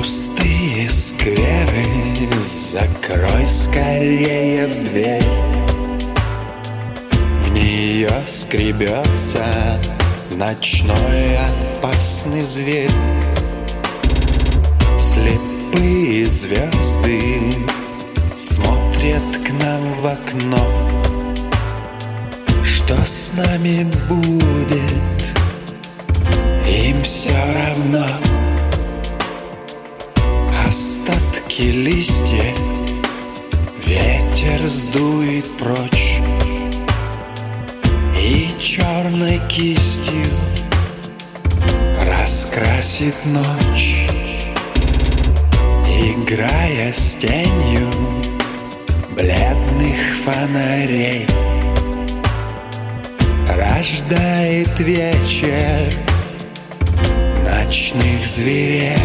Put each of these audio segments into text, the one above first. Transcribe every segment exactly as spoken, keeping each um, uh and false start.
Пустые скверы, закрой скорее дверь. В нее скребется ночной опасный зверь. Слепые звезды смотрят к нам в окно. Что с нами будет, им все равно. Остатки листьев ветер сдует прочь, и черной кистью раскрасит ночь, играя с тенью бледных фонарей. Рождает вечер ночных зверей.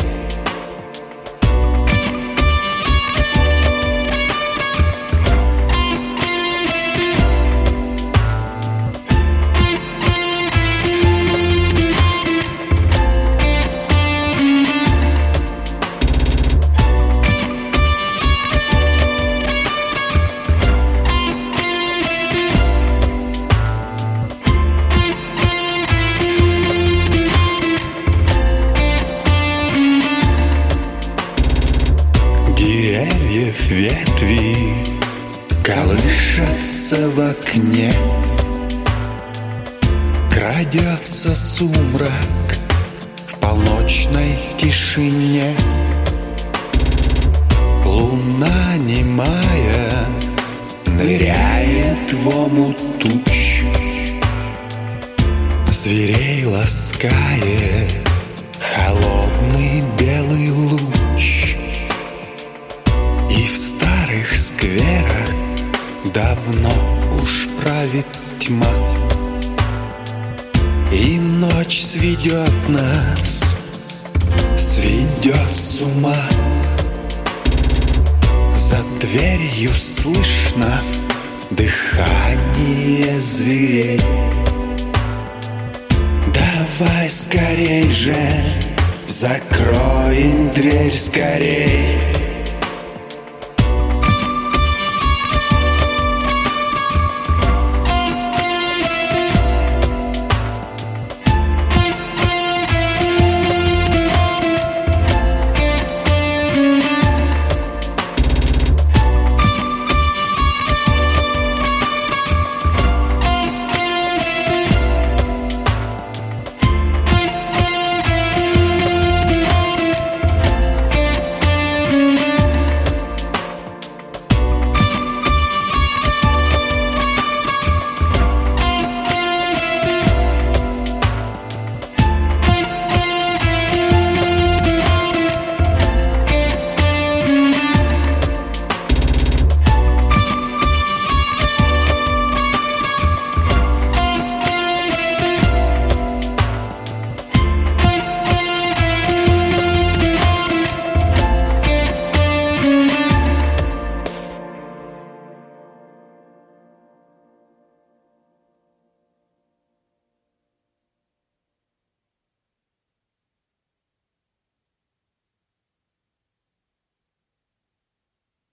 Деревьев ветви колышатся в окне. Крадется сумрак в полночной тишине. Луна немая ныряет в омут туч, зверей ласкает холодный белый луч. И в старых скверах давно уж правит тьма, и ночь сведет нас, сведет с ума. За дверью слышно дыхание зверей. Давай скорей же закроем дверь скорей.